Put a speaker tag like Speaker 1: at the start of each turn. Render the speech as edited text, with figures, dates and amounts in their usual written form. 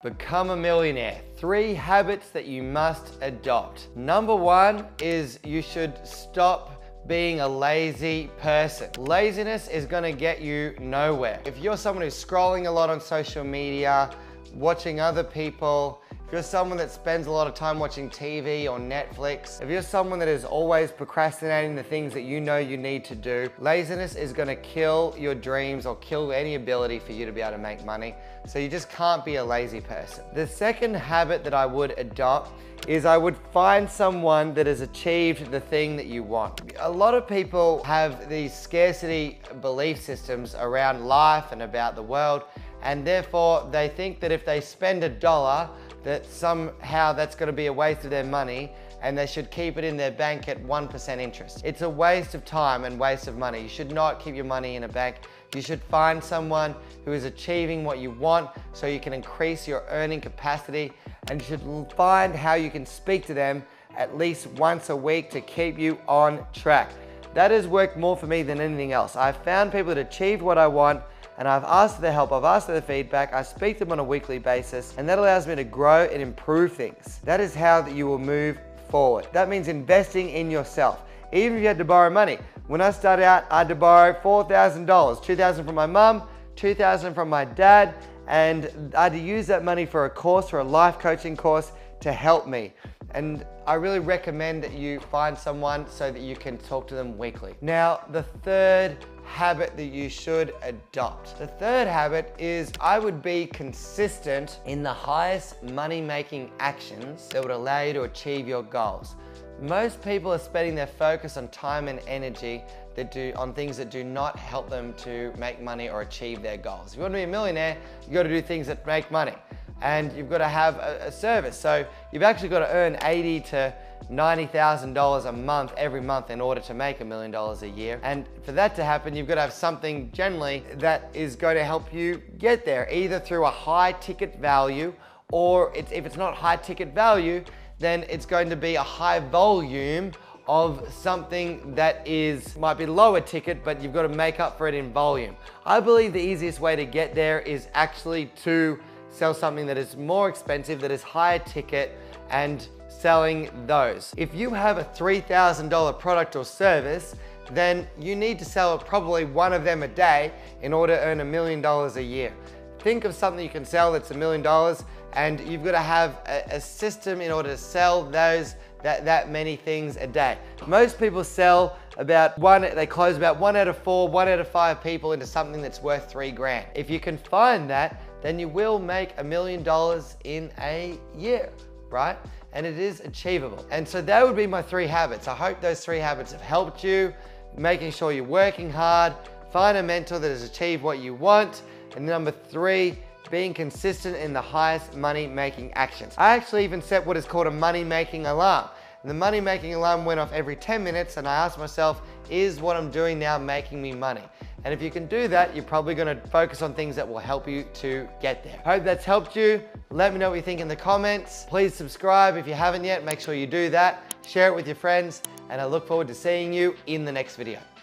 Speaker 1: Become a millionaire. 3 habits that you must adopt. Number 1 is you should stop being a lazy person. Laziness is gonna get you nowhere. If you're someone who's scrolling a lot on social media, watching other people, if you're someone that spends a lot of time watching TV or Netflix, if you're someone that is always procrastinating the things that you know you need to do, laziness is gonna kill your dreams or kill any ability for you to be able to make money. So you just can't be a lazy person. The second habit that I would adopt is I would find someone that has achieved the thing that you want. A lot of people have these scarcity belief systems around life and about the world, and therefore they think that if they spend $1, that somehow that's going to be a waste of their money and they should keep it in their bank at 1% interest. It's a waste of time and waste of money. You should not keep your money in a bank. You should find someone who is achieving what you want so you can increase your earning capacity, and you should find how you can speak to them at least once a week to keep you on track. That has worked more for me than anything else. I've found people that achieved what I want, and I've asked for their help, I've asked for their feedback, I speak to them on a weekly basis, and that allows me to grow and improve things. That is how that you will move forward. That means investing in yourself. Even if you had to borrow money. When I started out, I had to borrow $4,000, $2,000 from my mum, $2,000 from my dad, and I had to use that money for a course, for a life coaching course to help me. And I really recommend that you find someone so that you can talk to them weekly. Now, the third habit that you should adopt. The third habit is I would be consistent in the highest money-making actions that would allow you to achieve your goals. Most people are spending their focus on time and energy on things that do not help them to make money or achieve their goals. If you want to be a millionaire, you've got to do things that make money. And you've got to have a service. So you've actually got to earn $80,000 to $90,000 a month every month in order to make $1 million a year. And for that to happen, you've got to have something generally that is going to help you get there, either through a high ticket value, or if it's not high ticket value, then it's going to be a high volume of something that might be lower ticket, but you've got to make up for it in volume. I believe the easiest way to get there is actually to sell something that is more expensive, that is higher ticket, and selling those. If you have a $3,000 product or service, then you need to sell probably one of them a day in order to earn $1 million a year. Think of something you can sell that's $1 million, and you've got to have a system in order to sell that many things a day. Most people sell they close about 1 out of 4, 1 out of 5 people into something that's worth $3,000. If you can find that, then you will make $1 million in a year, right? And it is achievable. And so that would be my 3 habits. I hope those 3 habits have helped you, making sure you're working hard, find a mentor that has achieved what you want, and number 3, being consistent in the highest money-making actions. I actually even set what is called a money-making alarm. And the money-making alarm went off every 10 minutes, and I asked myself, is what I'm doing now making me money? And if you can do that, you're probably gonna focus on things that will help you to get there. Hope that's helped you. Let me know what you think in the comments. Please subscribe if you haven't yet. Make sure you do that. Share it with your friends, and I look forward to seeing you in the next video.